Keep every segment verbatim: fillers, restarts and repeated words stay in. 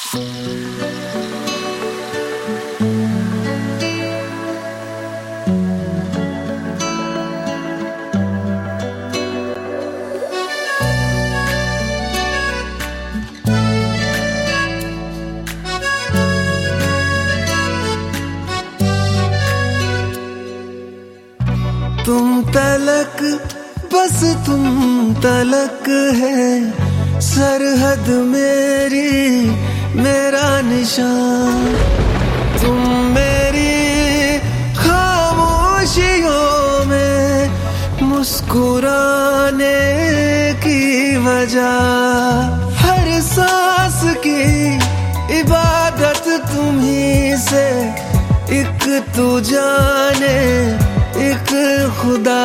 तुम तलक बस तुम तलक है सरहद मेरी मेरा निशान। तुम मेरी खामोशियों में मुस्कुराने की वजह, हर सांस की इबादत तुम्ही से, एक तू जाने एक खुदा।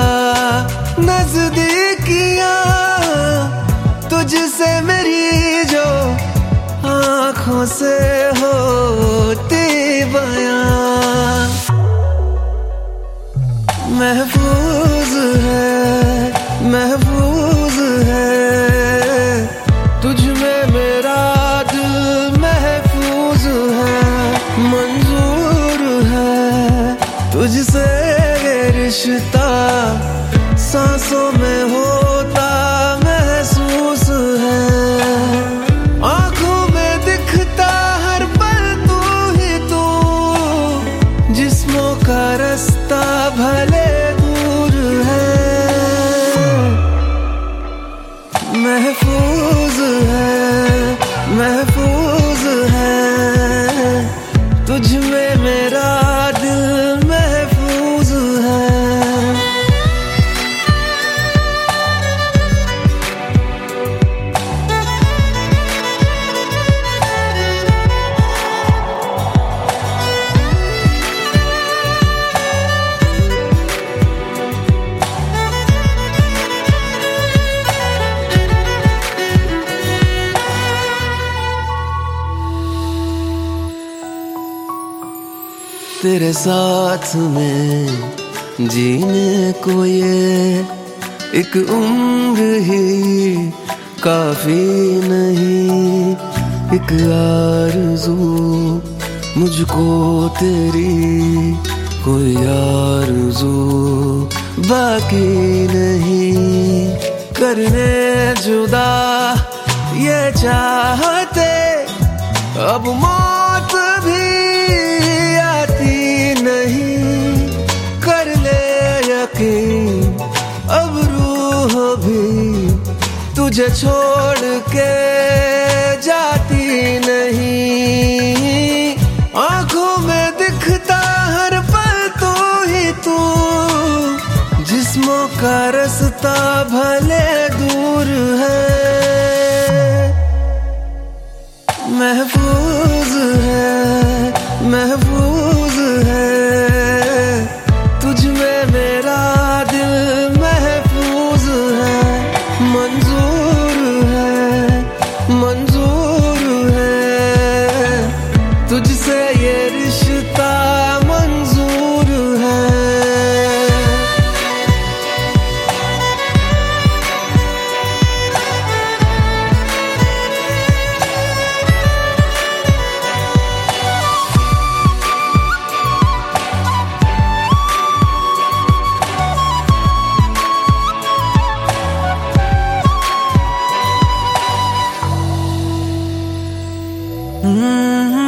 नजदीकियां तुझसे मेरी जो आंखों से होती बयां, महफूज है महफूज है तुझ में मेरा दिल, महफूज है मंजूर है तुझसे रिश्ता, सांसों में होता महसूस है, आंखों में दिखता हर पल तू ही तू, जिस्मों का रास्ता भले दूर है, महफूज है महफूज है तुझ में मेरा दिल, महफूज है। तेरे साथ में जीने को ये एक उम्र ही काफी नहीं, एक आरज़ू मुझको तेरी कोई आरज़ू बाकी नहीं, करने जुदा ये चाहते अब मौत भी नहीं, कर ले यकीन अब रूह भी तुझे छोड़ के जाती नहीं, आंखों में दिखता हर पल तू ही तू, जिस्मों का रास्ता भले दूर है, महफूज है महफूज है तुझ में मेरा दिल, महफूज है मंजूर है मंजूर है तुझसे ये रिश्ता मंजूर है। Mm-hmm.